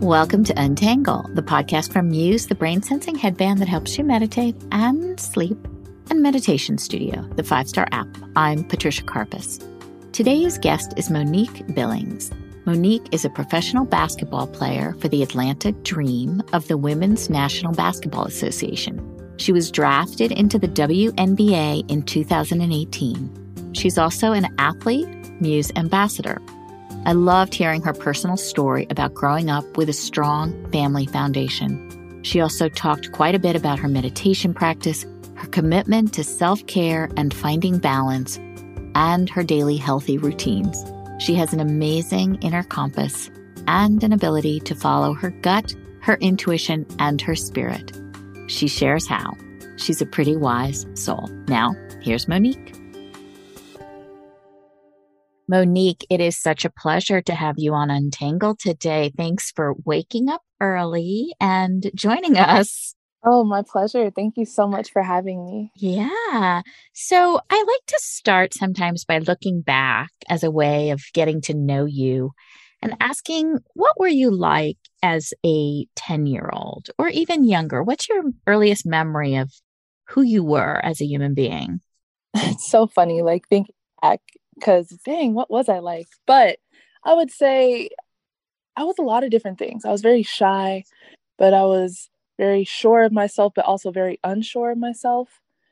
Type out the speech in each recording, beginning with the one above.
Welcome to Untangle, the podcast from Muse, the brain sensing headband that helps you meditate and sleep, and Meditation Studio, the 5-star app. I'm Patricia Karpus. Today's guest is Monique Billings. Monique is a professional basketball player for the Atlanta Dream of the Women's National Basketball Association. She was drafted into the WNBA in 2018. She's also an athlete, Muse ambassador. I loved hearing her personal story about growing up with a strong family foundation. She also talked quite a bit about her meditation practice, her commitment to self-care and finding balance, and her daily healthy routines. She has an amazing inner compass and an ability to follow her gut, her intuition, and her spirit. She shares how. She's a pretty wise soul. Now, here's Monique. Monique, it is such a pleasure to have you on Untangle today. Thanks for waking up early and joining us. Oh, my pleasure. Thank you so much for having me. Yeah. So I like to start sometimes by looking back as a way of getting to know you and asking, what were you like as a 10-year-old or even younger? What's your earliest memory of who you were as a human being? It's so funny, like thinking back, because dang, what was I like? But I would say I was a lot of different things. I was very shy, but I was very sure of myself, but also very unsure of myself.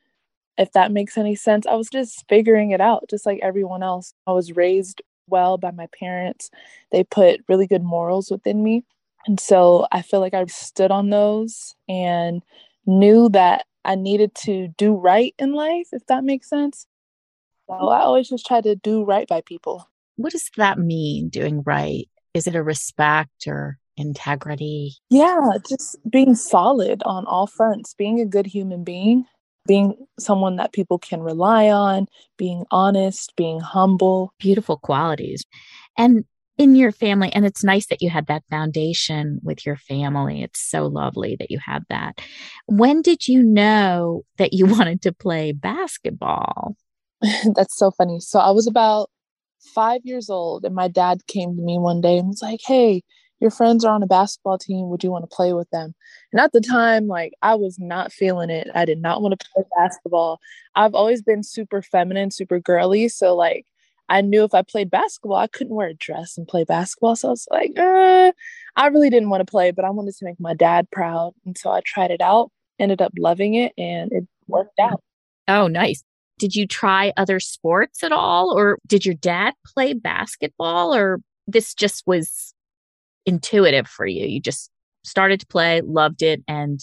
If that makes any sense, I was just figuring it out, just like everyone else. I was raised well by my parents. They put really good morals within me. And so I feel like I stood on those and knew that I needed to do right in life, if that makes sense. So I always just try to do right by people. What does that mean, doing right? Is it a respect or integrity? Yeah, just being solid on all fronts, being a good human being, being someone that people can rely on, being honest, being humble. Beautiful qualities. And in your family, and it's nice that you had that foundation with your family. It's so lovely that you had that. When did you know that you wanted to play basketball? That's so funny. So I was about 5 years old, and my dad came to me one day and was like, "Hey, your friends are on a basketball team. Would you want to play with them?" And at the time, like, I was not feeling it. I did not want to play basketball. I've always been super feminine, super girly. So like, I knew if I played basketball, I couldn't wear a dress and play basketball. So I was like, I really didn't want to play, but I wanted to make my dad proud. And so I tried it out, ended up loving it, and it worked out. Oh, nice. Did you try other sports at all? Or did your dad play basketball? Or this just was intuitive for you? You just started to play, loved it, and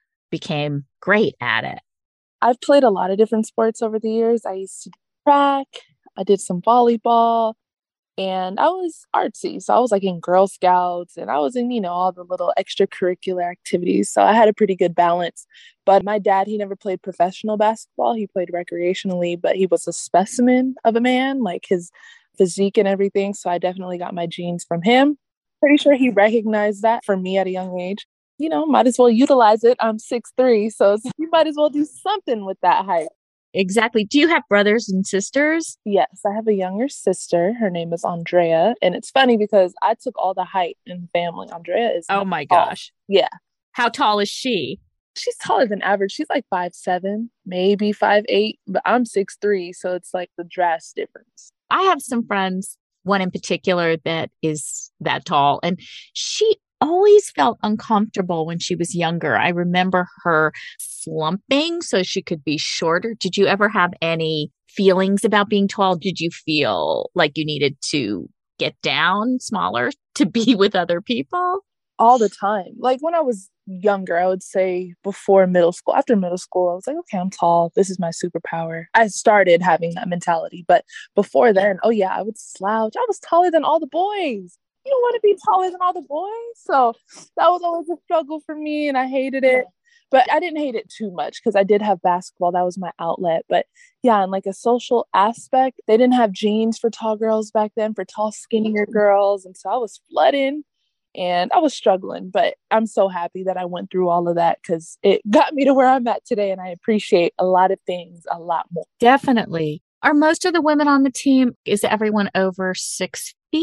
became great at it. I've played a lot of different sports over the years. I used to do track, I did some volleyball, and I was artsy. So I was like in Girl Scouts, and I was in, all the little extracurricular activities. So I had a pretty good balance. But my dad, he never played professional basketball. He played recreationally, but he was a specimen of a man, like his physique and everything. So I definitely got my genes from him. Pretty sure he recognized that for me at a young age. Might as well utilize it. I'm 6'3", so you might as well do something with that height. Exactly. Do you have brothers and sisters? Yes, I have a younger sister. Her name is Andrea. And it's funny because I took all the height in the family. Andrea is Oh my tall. gosh. Yeah. How tall is she? She's taller than average. She's like 5'7", maybe 5'8", but I'm 6'3", so it's like the drastic difference. I have some friends, one in particular that is that tall, and she always felt uncomfortable when she was younger. I remember her slumping so she could be shorter. Did you ever have any feelings about being tall? Did you feel like you needed to get down smaller to be with other people? All the time. Like when I was younger, I would say before middle school, after middle school, I was like, okay, I'm tall. This is my superpower. I started having that mentality. But before then, oh yeah, I would slouch. I was taller than all the boys. You don't want to be taller than all the boys. So that was always a struggle for me, and I hated it. But I didn't hate it too much because I did have basketball. That was my outlet. But yeah, in like a social aspect, they didn't have jeans for tall girls back then, for tall, skinnier girls. And so I was flooding. And I was struggling, but I'm so happy that I went through all of that because it got me to where I'm at today. And I appreciate a lot of things a lot more. Definitely. Are most of the women on the team, is everyone over 6 feet?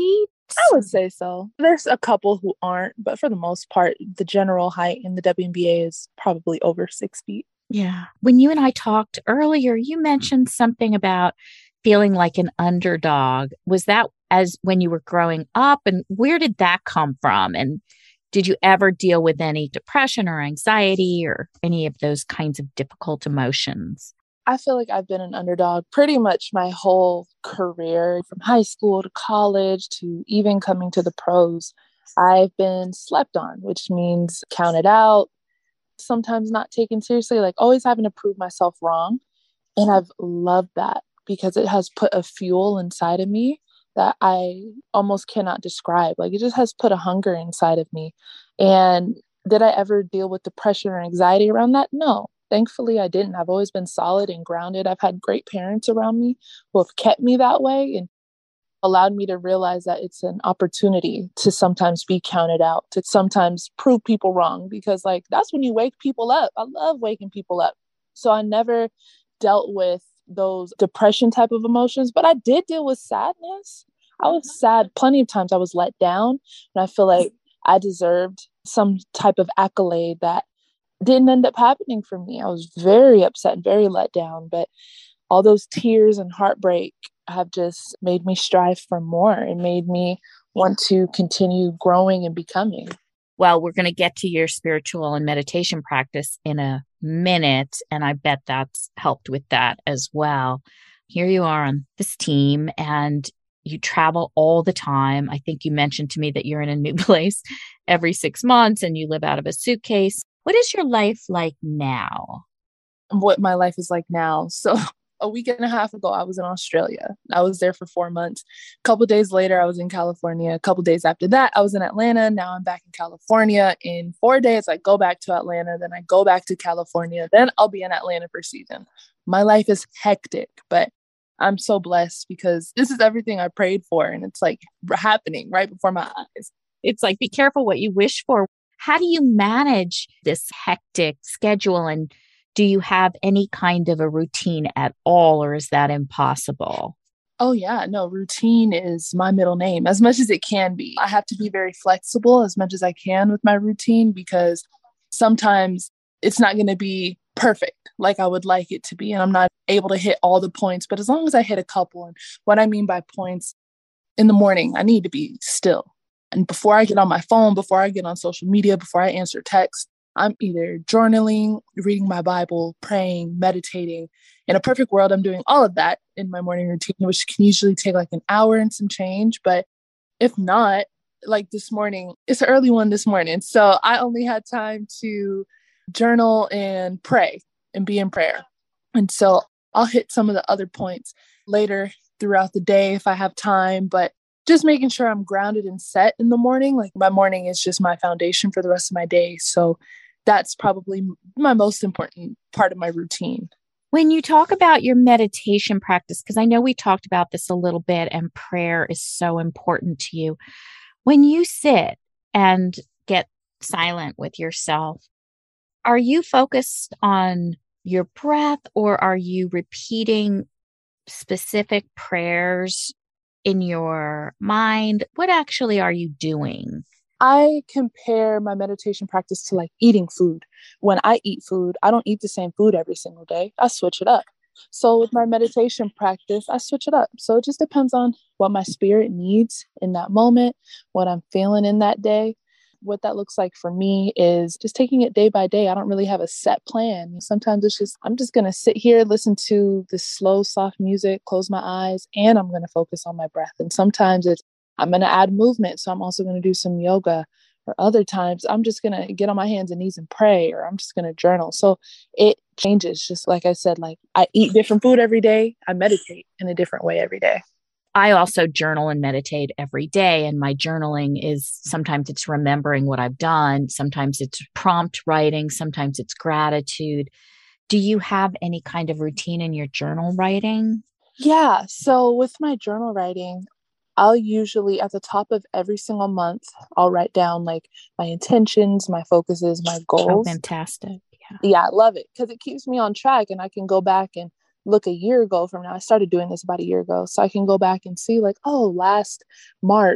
I would say so. There's a couple who aren't, but for the most part, the general height in the WNBA is probably over 6 feet. Yeah. When you and I talked earlier, you mentioned something about feeling like an underdog. Was that as when you were growing up? And where did that come from? And did you ever deal with any depression or anxiety or any of those kinds of difficult emotions? I feel like I've been an underdog pretty much my whole career, from high school to college to even coming to the pros. I've been slept on, which means counted out, sometimes not taken seriously, like always having to prove myself wrong. And I've loved that because it has put a fuel inside of me that I almost cannot describe. Like it just has put a hunger inside of me. And did I ever deal with depression or anxiety around that? No. Thankfully, I didn't. I've always been solid and grounded. I've had great parents around me who have kept me that way and allowed me to realize that it's an opportunity to sometimes be counted out, to sometimes prove people wrong, because like that's when you wake people up. I love waking people up. So I never dealt with those depression type of emotions, but I did deal with sadness. I was sad plenty of times. I was let down, and I feel like I deserved some type of accolade that didn't end up happening for me. I was very upset and very let down, but all those tears and heartbreak have just made me strive for more and made me want to continue growing and becoming. Well, we're going to get to your spiritual and meditation practice in a minute, and I bet that's helped with that as well. Here you are on this team, and you travel all the time. I think you mentioned to me that you're in a new place every 6 months and you live out of a suitcase. What is your life like now? What my life is like now. So a week and a half ago, I was in Australia. I was there for 4 months. A couple of days later, I was in California. A couple of days after that, I was in Atlanta. Now I'm back in California. In 4 days, I go back to Atlanta. Then I go back to California. Then I'll be in Atlanta for season. My life is hectic, but I'm so blessed because this is everything I prayed for. And it's like happening right before my eyes. It's like, be careful what you wish for. How do you manage this hectic schedule? And do you have any kind of a routine at all, or is that impossible? Oh, yeah. No, routine is my middle name as much as it can be. I have to be very flexible as much as I can with my routine because sometimes it's not going to be perfect like I would like it to be. And I'm not able to hit all the points. But as long as I hit a couple, and what I mean by points, in the morning, I need to be still. And before I get on my phone, before I get on social media, before I answer text, I'm either journaling, reading my Bible, praying, meditating. In a perfect world, I'm doing all of that in my morning routine, which can usually take like an hour and some change. But if not, like this morning, it's an early one this morning. So I only had time to journal and pray and be in prayer. And so I'll hit some of the other points later throughout the day if I have time. But just making sure I'm grounded and set in the morning. Like my morning is just my foundation for the rest of my day. So that's probably my most important part of my routine. When you talk about your meditation practice, because I know we talked about this a little bit and prayer is so important to you. When you sit and get silent with yourself, are you focused on your breath or are you repeating specific prayers in your mind? What actually are you doing? I compare my meditation practice to like eating food. When I eat food, I don't eat the same food every single day. I switch it up. So with my meditation practice, I switch it up. So it just depends on what my spirit needs in that moment, what I'm feeling in that day. What that looks like for me is just taking it day by day. I don't really have a set plan. Sometimes it's just, I'm just going to sit here, listen to this slow, soft music, close my eyes, and I'm going to focus on my breath. And sometimes it's, I'm going to add movement. So I'm also going to do some yoga. Or other times I'm just going to get on my hands and knees and pray, or I'm just going to journal. So it changes. Just like I said, like I eat different food every day. I meditate in a different way every day. I also journal and meditate every day. And my journaling is sometimes it's remembering what I've done. Sometimes it's prompt writing. Sometimes it's gratitude. Do you have any kind of routine in your journal writing? Yeah. So with my journal writing, I'll usually at the top of every single month, I'll write down like my intentions, my focuses, my goals. Oh, fantastic. Yeah, I love it because it keeps me on track and I can go back and look a year ago from now. I started doing this about a year ago. So I can go back and see like, oh, last March,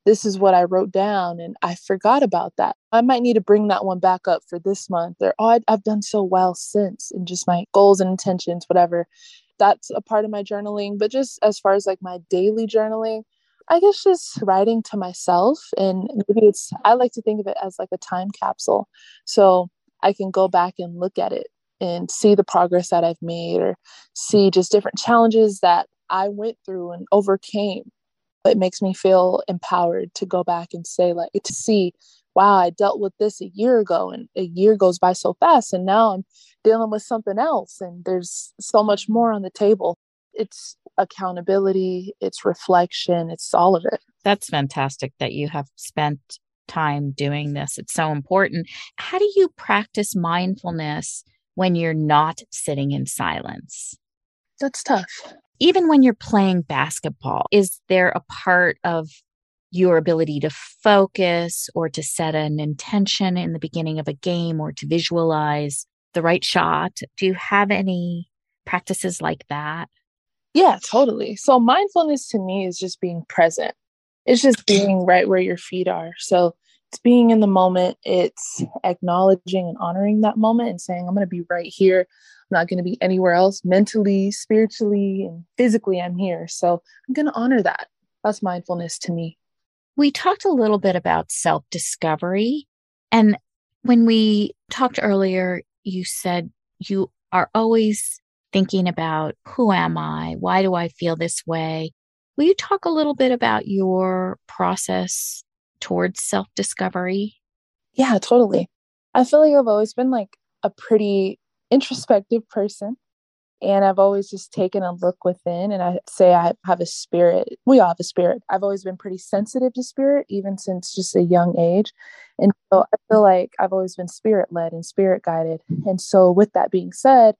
this is what I wrote down and I forgot about that. I might need to bring that one back up for this month, or, oh, I've done so well since, and just my goals and intentions, whatever. That's a part of my journaling. But just as far as like my daily journaling, I guess just writing to myself. And maybe I like to think of it as like a time capsule. So I can go back and look at it and see the progress that I've made, or see just different challenges that I went through and overcame. It makes me feel empowered to go back and say, like, to see, wow, I dealt with this a year ago and a year goes by so fast. And now I'm dealing with something else. And there's so much more on the table. It's accountability, it's reflection, it's all of it. That's fantastic that you have spent time doing this. It's so important. How do you practice mindfulness when you're not sitting in silence? That's tough. Even when you're playing basketball, is there a part of your ability to focus or to set an intention in the beginning of a game or to visualize the right shot? Do you have any practices like that? Yeah, totally. So mindfulness to me is just being present. It's just being right where your feet are. So it's being in the moment. It's acknowledging and honoring that moment and saying, I'm going to be right here. I'm not going to be anywhere else. Mentally, spiritually, and physically, I'm here. So I'm going to honor that. That's mindfulness to me. We talked a little bit about self-discovery. And when we talked earlier, you said you are always thinking about, who am I? Why do I feel this way? Will you talk a little bit about your process towards self-discovery? Yeah, totally. I feel like I've always been like a pretty introspective person. And I've always just taken a look within, and I say I have a spirit. We all have a spirit. I've always been pretty sensitive to spirit, even since just a young age. And so I feel like I've always been spirit led and spirit guided. And so with that being said,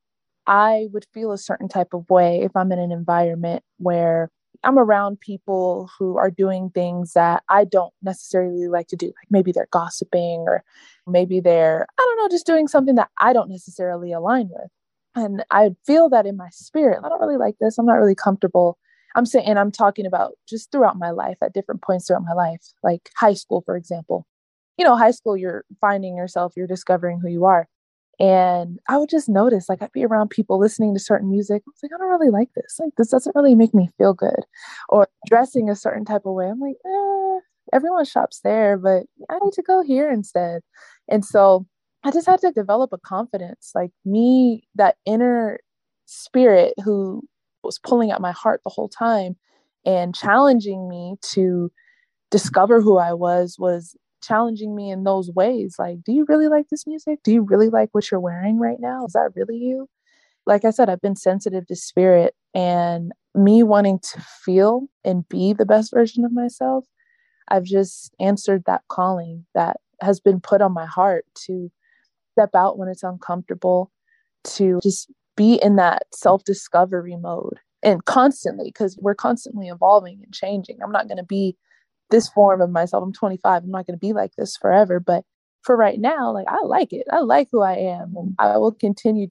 I would feel a certain type of way if I'm in an environment where I'm around people who are doing things that I don't necessarily like to do. Like maybe they're gossiping, or maybe they're, I don't know, just doing something that I don't necessarily align with. And I feel that in my spirit. I don't really like this. I'm not really comfortable. I'm saying, and I'm talking about just throughout my life, at different points throughout my life, like high school, for example. High school, you're finding yourself, you're discovering who you are. And I would just notice, like, I'd be around people listening to certain music. I was like, I don't really like this. Like, this doesn't really make me feel good. Or dressing a certain type of way. I'm like, everyone shops there, but I need to go here instead. And so I just had to develop a confidence, like me, that inner spirit who was pulling at my heart the whole time and challenging me to discover who I was challenging me in those ways. Like, do you really like this music? Do you really like what you're wearing right now? Is that really you? Like I said, I've been sensitive to spirit, and me wanting to feel and be the best version of myself. I've just answered that calling that has been put on my heart to step out when it's uncomfortable, to just be in that self-discovery mode, and constantly, because we're constantly evolving and changing. I'm not going to be this form of myself. I'm 25. I'm not going to be like this forever. But for right now, like, I like it. I like who I am. And I will continue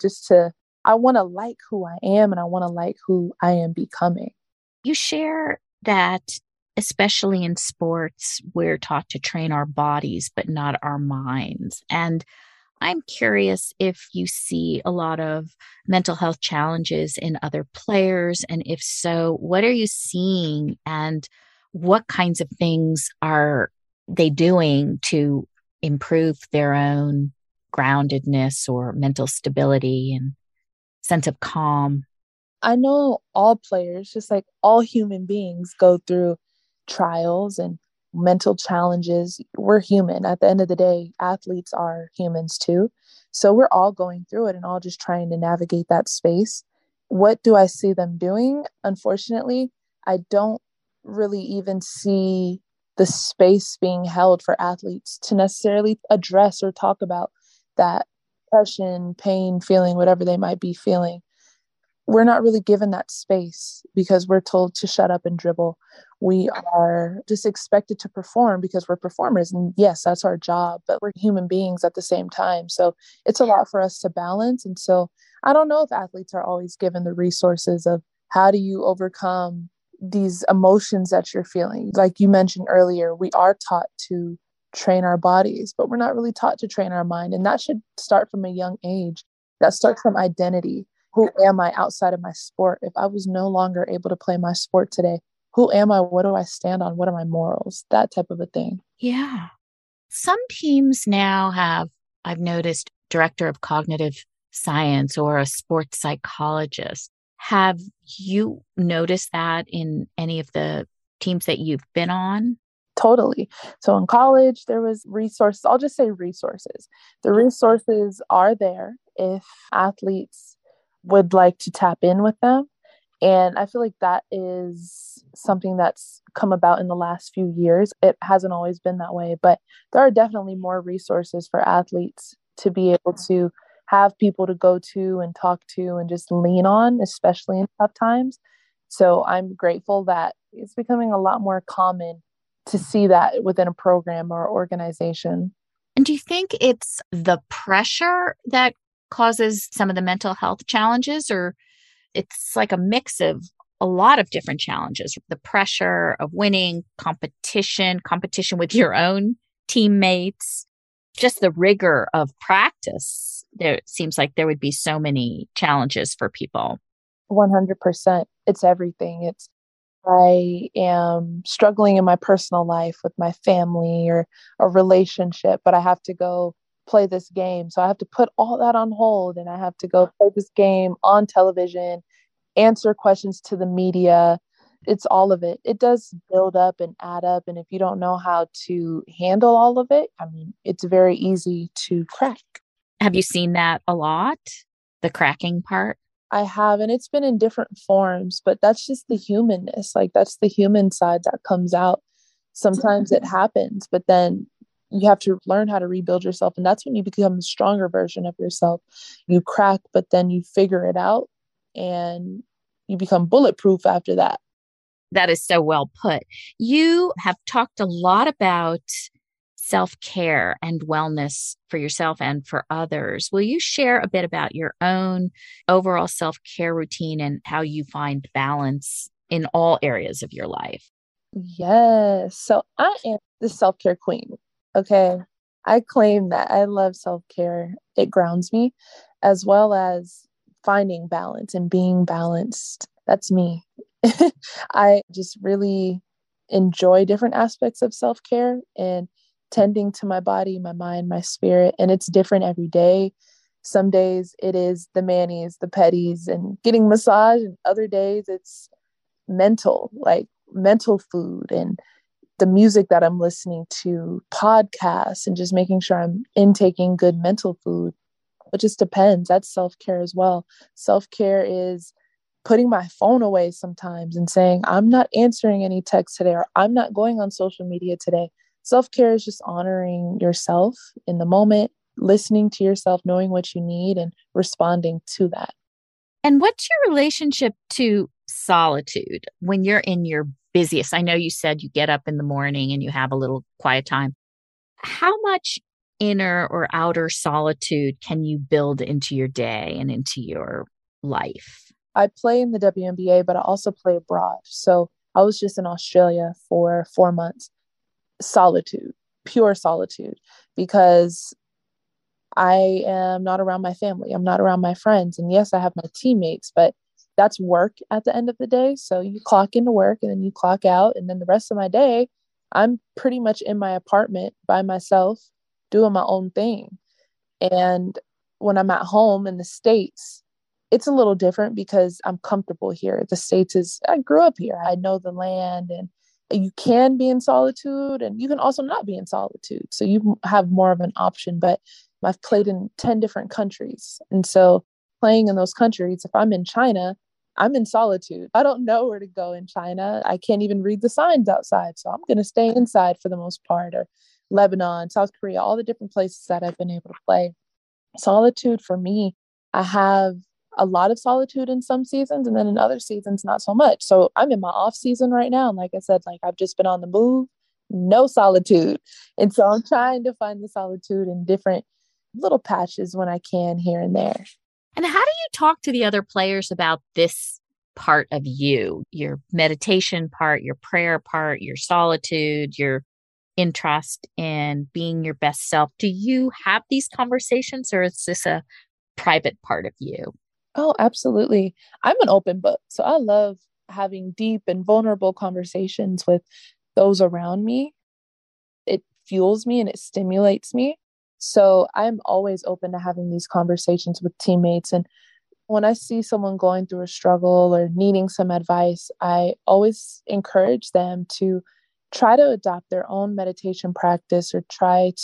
I want to like who I am, and I want to like who I am becoming. You share that, especially in sports, we're taught to train our bodies, but not our minds. And I'm curious if you see a lot of mental health challenges in other players. And if so, what are you seeing, and what kinds of things are they doing to improve their own groundedness or mental stability and sense of calm? I know all players, just like all human beings, go through trials and mental challenges. We're human. At the end of the day, athletes are humans too. So we're all going through it and all just trying to navigate that space. What do I see them doing? Unfortunately, I don't really even see the space being held for athletes to necessarily address or talk about that depression, pain, feeling, whatever they might be feeling. We're not really given that space because we're told to shut up and dribble. We are just expected to perform because we're performers. And yes, that's our job, but we're human beings at the same time. So it's a lot for us to balance. And so I don't know if athletes are always given the resources of how do you overcome these emotions that you're feeling. Like you mentioned earlier, we are taught to train our bodies, but we're not really taught to train our mind. And that should start from a young age. That starts from identity. Who am I outside of my sport? If I was no longer able to play my sport today, who am I? What do I stand on? What are my morals? That type of a thing. Yeah. Some teams now have, I've noticed, director of cognitive science or a sports psychologist. Have you noticed that in any of the teams that you've been on? Totally. So in college, there was resources. I'll just say resources. The resources are there if athletes would like to tap in with them. And I feel like that is something that's come about in the last few years. It hasn't always been that way, but there are definitely more resources for athletes to be able to have people to go to and talk to and just lean on, especially in tough times. So I'm grateful that it's becoming a lot more common to see that within a program or organization. And do you think it's the pressure that causes some of the mental health challenges, or it's like a mix of a lot of different challenges? The pressure of winning, competition with your own teammates, just the rigor of practice. There seems like there would be so many challenges for people. 100%. It's everything. I am struggling in my personal life with my family or a relationship, but I have to go play this game. So I have to put all that on hold and I have to go play this game on television, answer questions to the media. It's all of it. It does build up and add up. And if you don't know how to handle all of it, I mean, it's very easy to crack. Have you seen that a lot? The cracking part? I have, and it's been in different forms, but that's just the humanness. Like that's the human side that comes out. Sometimes it happens, but then you have to learn how to rebuild yourself. And that's when you become a stronger version of yourself. You crack, but then you figure it out and you become bulletproof after that. That is so well put. You have talked a lot about self-care and wellness for yourself and for others. Will you share a bit about your own overall self-care routine and how you find balance in all areas of your life? Yes. So I am the self-care queen. Okay. I claim that I love self-care. It grounds me as well as finding balance and being balanced. That's me. I just really enjoy different aspects of self-care and tending to my body, my mind, my spirit. And it's different every day. Some days it is the manis, the petties, and getting massage. And other days it's like mental food and the music that I'm listening to, podcasts, and just making sure I'm intaking good mental food. It just depends. That's self-care as well. Self-care is putting my phone away sometimes and saying, I'm not answering any texts today, or I'm not going on social media today. Self-care is just honoring yourself in the moment, listening to yourself, knowing what you need and responding to that. And what's your relationship to solitude when you're in your busiest? I know you said you get up in the morning and you have a little quiet time. How much inner or outer solitude can you build into your day and into your life? I play in the WNBA, but I also play abroad. So I was just in Australia for 4 months. Solitude, pure solitude, because I am not around my family. I'm not around my friends. And yes, I have my teammates, but that's work at the end of the day. So you clock into work and then you clock out. And then the rest of my day, I'm pretty much in my apartment by myself, doing my own thing. And when I'm at home in the States, it's a little different because I'm comfortable here. The States I grew up here. I know the land, and you can be in solitude and you can also not be in solitude. So you have more of an option, but I've played in 10 different countries. And so playing in those countries, if I'm in China, I'm in solitude. I don't know where to go in China. I can't even read the signs outside. So I'm going to stay inside for the most part, or Lebanon, South Korea, all the different places that I've been able to play. Solitude for me, I have a lot of solitude in some seasons, and then in other seasons, not so much. So I'm in my off season right now. And like I said, like I've just been on the move, no solitude. And so I'm trying to find the solitude in different little patches when I can here and there. And how do you talk to the other players about this part of you, your meditation part, your prayer part, your solitude, your interest in being your best self. Do you have these conversations or is this a private part of you? Oh, absolutely. I'm an open book. So I love having deep and vulnerable conversations with those around me. It fuels me and it stimulates me. So I'm always open to having these conversations with teammates. And when I see someone going through a struggle or needing some advice, I always encourage them to try to adopt their own meditation practice or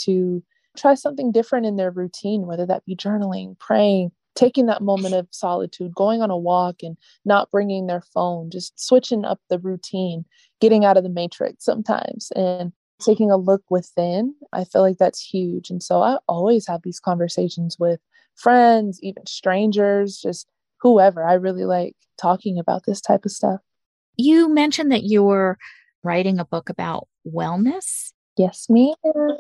try something different in their routine, whether that be journaling, praying, taking that moment of solitude, going on a walk and not bringing their phone, just switching up the routine, getting out of the matrix sometimes and taking a look within. I feel like that's huge. And so I always have these conversations with friends, even strangers, just whoever. I really like talking about this type of stuff. You mentioned that you were writing a book about wellness. Yes, me.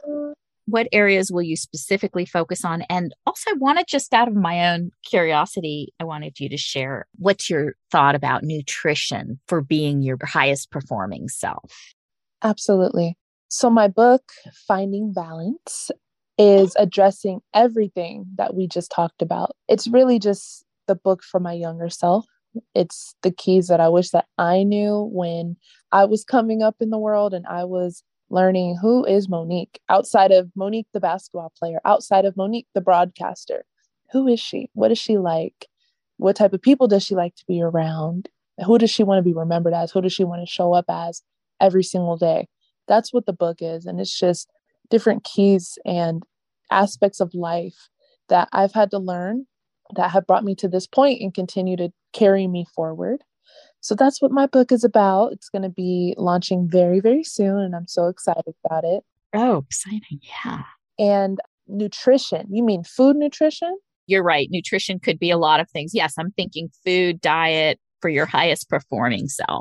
What areas will you specifically focus on? And also, I wanted just out of my own curiosity, I wanted you to share what's your thought about nutrition for being your highest performing self? Absolutely. So my book, Finding Balance, is addressing everything that we just talked about. It's really just the book for my younger self. It's the keys that I wish that I knew when I was coming up in the world and I was learning who is Monique outside of Monique, the basketball player, outside of Monique, the broadcaster. Who is she? What is she like? What type of people does she like to be around? Who does she want to be remembered as? Who does she want to show up as every single day? That's what the book is. And it's just different keys and aspects of life that I've had to learn that have brought me to this point and continue to carry me forward. So that's what my book is about. It's going to be launching very, very soon. And I'm so excited about it. Oh, exciting. Yeah. And nutrition. You mean food nutrition? You're right. Nutrition could be a lot of things. Yes, I'm thinking food, diet for your highest performing self.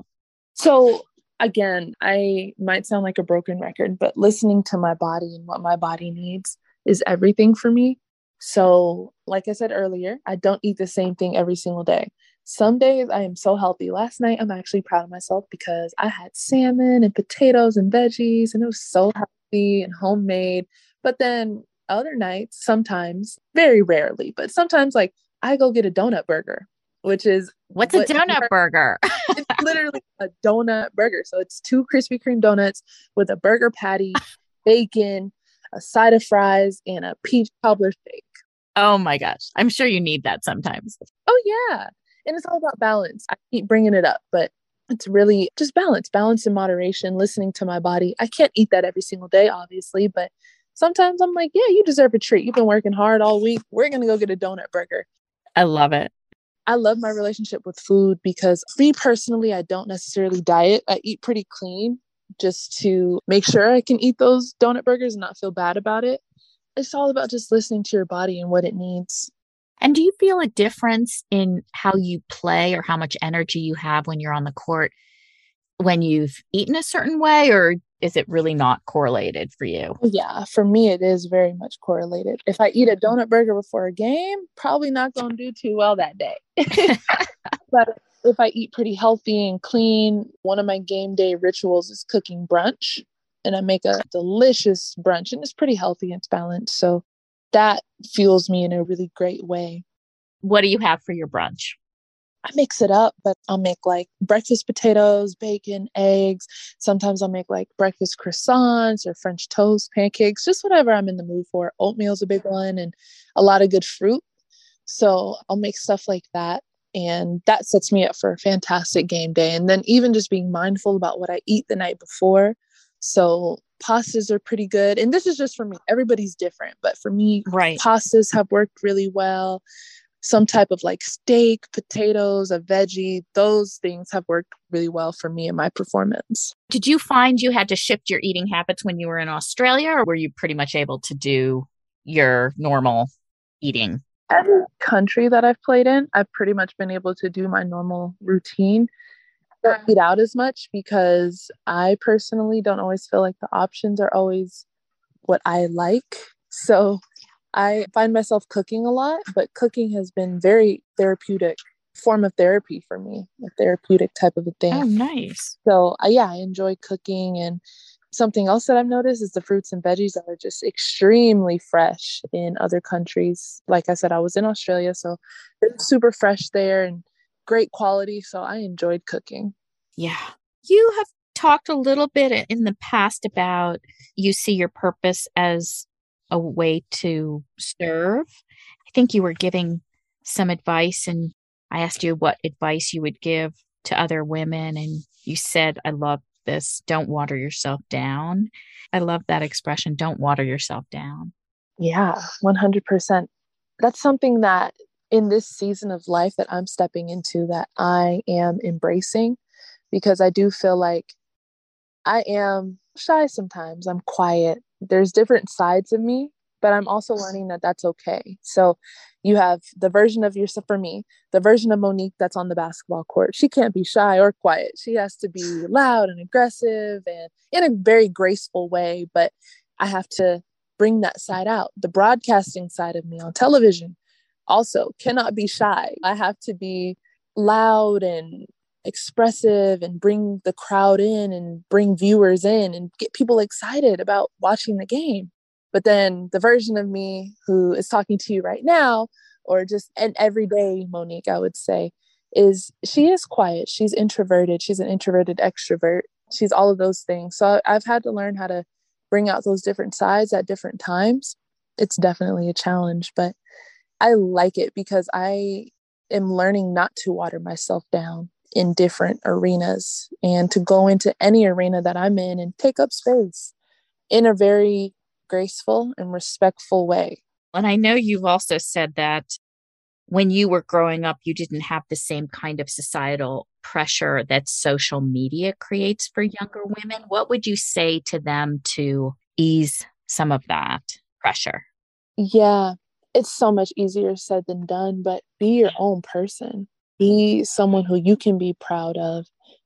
So again, I might sound like a broken record, but listening to my body and what my body needs is everything for me. So like I said earlier, I don't eat the same thing every single day. Some days I am so healthy. Last night, I'm actually proud of myself because I had salmon and potatoes and veggies, and it was so healthy and homemade. But then other nights, sometimes, very rarely, but sometimes like I go get a donut burger, which is what's a donut burger? It's literally a donut burger. So it's 2 Krispy Kreme donuts with a burger patty, bacon, a side of fries, and a peach cobbler shake. Oh my gosh. I'm sure you need that sometimes. Oh, yeah. And it's all about balance. I keep bringing it up, but it's really just balance in moderation, listening to my body. I can't eat that every single day, obviously, but sometimes I'm like, yeah, you deserve a treat. You've been working hard all week. We're going to go get a donut burger. I love it. I love my relationship with food because me personally, I don't necessarily diet. I eat pretty clean just to make sure I can eat those donut burgers and not feel bad about it. It's all about just listening to your body and what it needs. And do you feel a difference in how you play or how much energy you have when you're on the court when you've eaten a certain way, or is it really not correlated for you? Yeah, for me, it is very much correlated. If I eat a donut burger before a game, probably not going to do too well that day. But if I eat pretty healthy and clean, one of my game day rituals is cooking brunch. And I make a delicious brunch and it's pretty healthy and it's balanced. So that fuels me in a really great way. What do you have for your brunch? I mix it up, but I'll make like breakfast potatoes, bacon, eggs. Sometimes I'll make like breakfast croissants or French toast, pancakes, just whatever I'm in the mood for. Oatmeal's a big one and a lot of good fruit. So I'll make stuff like that. And that sets me up for a fantastic game day. And then even just being mindful about what I eat the night before. So pastas are pretty good. And this is just for me. Everybody's different. But for me, right, pastas have worked really well. Some type of like steak, potatoes, a veggie, those things have worked really well for me in my performance. Did you find you had to shift your eating habits when you were in Australia, or were you pretty much able to do your normal eating? Every country that I've played in, I've pretty much been able to do my normal routine. I don't eat out as much because I personally don't always feel like the options are always what I like. So I find myself cooking a lot, but cooking has been very therapeutic form of therapy for me, a therapeutic type of a Oh, thing. nice. So yeah, I enjoy cooking. And something else that I've noticed is the fruits and veggies that are just extremely fresh in other countries. Like I said, I was in Australia, so it's super fresh there and great quality. So I enjoyed cooking. Yeah. You have talked a little bit in the past about you see your purpose as a way to serve. I think you were giving some advice, and I asked you what advice you would give to other women, and you said, I love this, don't water yourself down. I love that expression, don't water yourself down. Yeah, 100%. That's something that in this season of life that I'm stepping into that I am embracing, because I do feel like I am shy sometimes. I'm quiet. There's different sides of me, but I'm also learning that that's okay. So you have the version of yourself, for me, the version of Monique that's on the basketball court. She can't be shy or quiet. She has to be loud and aggressive and in a very graceful way. But I have to bring that side out. The broadcasting side of me on television also cannot be shy. I have to be loud and expressive and bring the crowd in and bring viewers in and get people excited about watching the game. But then the version of me who is talking to you right now, or just an everyday Monique, I would say, she is quiet. She's introverted. She's an introverted extrovert. She's all of those things. So I've had to learn how to bring out those different sides at different times. It's definitely a challenge, but I like it because I am learning not to water myself down in different arenas and to go into any arena that I'm in and take up space in a very graceful and respectful way. And I know you've also said that when you were growing up, you didn't have the same kind of societal pressure that social media creates for younger women. What would you say to them to ease some of that pressure? Yeah, it's so much easier said than done, but be your own person. Be someone who you can be proud of.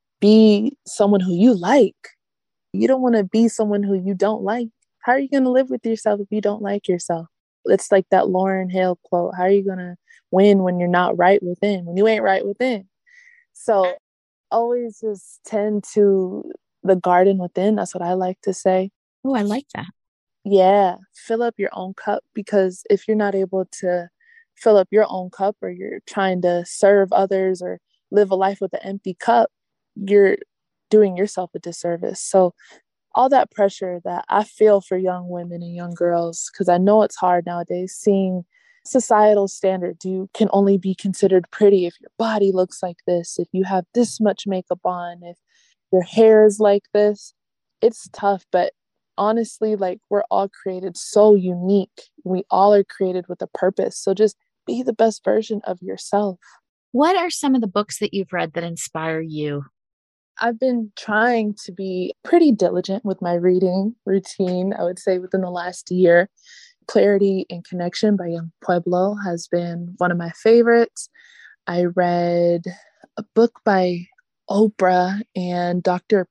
Be someone who you like. You don't want to be someone who you don't like. How are you going to live with yourself if you don't like yourself? It's like that Lauryn Hill quote. How are you going to win when you're not right within, when you ain't right within? So always just tend to the garden within. That's what I like to say. Oh, I like that. Yeah, fill up your own cup, because if you're not able to fill up your own cup, or you're trying to serve others or live a life with an empty cup, you're doing yourself a disservice. So all that pressure that I feel for young women and young girls, because I know it's hard nowadays, seeing societal standards. You can only be considered pretty if your body looks like this, if you have this much makeup on, if your hair is like this. It's tough, but honestly, like, we're all created so unique. We all are created with a purpose. So just be the best version of yourself. What are some of the books that you've read that inspire you? I've been trying to be pretty diligent with my reading routine, I would say, within the last year. Clarity and Connection by Young Pueblo has been one of my favorites. I read a book by Oprah and Dr.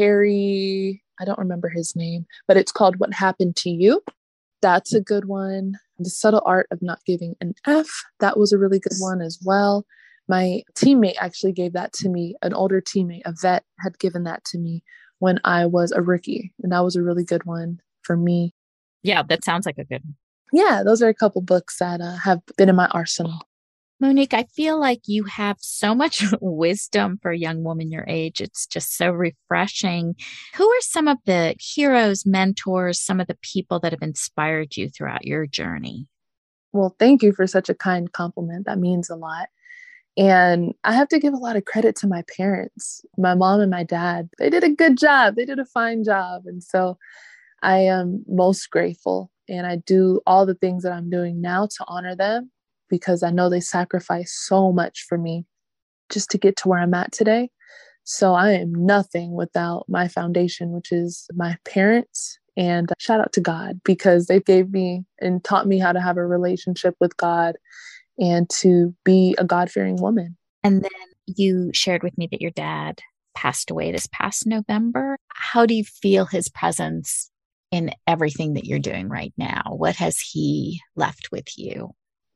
Perry. I don't remember his name, but it's called What Happened to You. That's a good one. The Subtle Art of Not Giving an F. That was a really good one as well. My teammate actually gave that to me. An older teammate, a vet, had given that to me when I was a rookie. And that was a really good one for me. Yeah, that sounds like a good one. Yeah, those are a couple books that have been in my arsenal. Monique, I feel like you have so much wisdom for a young woman your age. It's just so refreshing. Who are some of the heroes, mentors, some of the people that have inspired you throughout your journey? Well, thank you for such a kind compliment. That means a lot. And I have to give a lot of credit to my parents, my mom and my dad. They did a good job. They did a fine job. And so I am most grateful. And I do all the things that I'm doing now to honor them, because I know they sacrificed so much for me just to get to where I'm at today. So I am nothing without my foundation, which is my parents. And shout out to God, because they gave me and taught me how to have a relationship with God and to be a God-fearing woman. And then you shared with me that your dad passed away this past November. How do you feel his presence in everything that you're doing right now? What has he left with you?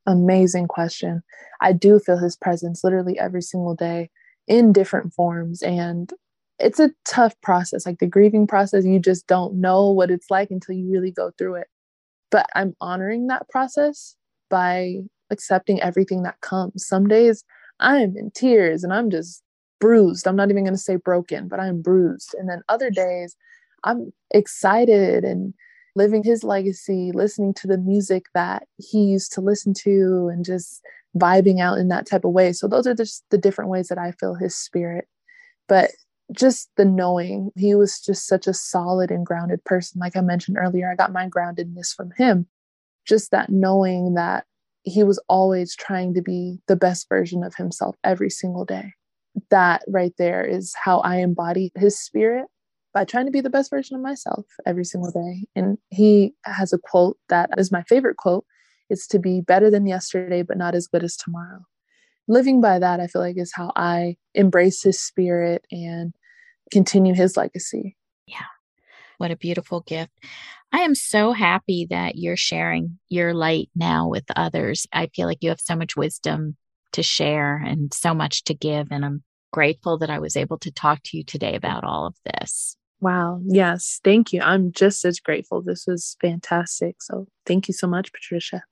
Amazing question. I do feel his presence literally every single day in different forms. And it's a tough process. Like the grieving process, you just don't know what it's like until you really go through it. But I'm honoring that process by accepting everything that comes. Some days I'm in tears and I'm just bruised. I'm not even going to say broken, but I'm bruised. And then other days I'm excited and living his legacy, listening to the music that he used to listen to and just vibing out in that type of way. So those are just the different ways that I feel his spirit. But just the knowing, he was just such a solid and grounded person. Like I mentioned earlier, I got my groundedness from him. Just that knowing that he was always trying to be the best version of himself every single day. That right there is how I embody his spirit, by trying to be the best version of myself every single day. And he has a quote that is my favorite quote. It's to be better than yesterday, but not as good as tomorrow. Living by that, I feel like, is how I embrace his spirit and continue his legacy. Yeah. What a beautiful gift. I am so happy that you're sharing your light now with others. I feel like you have so much wisdom to share and so much to give. And I'm grateful that I was able to talk to you today about all of this. Wow. Yes. Thank you. I'm just as grateful. This was fantastic. So thank you so much, Patricia.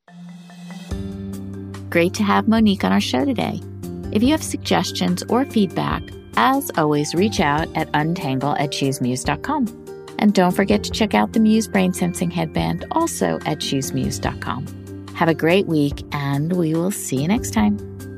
Great to have Monique on our show today. If you have suggestions or feedback, as always, reach out at untangle@choosemuse.com. And don't forget to check out the Muse Brain Sensing headband, also at choosemuse.com. Have a great week, and we will see you next time.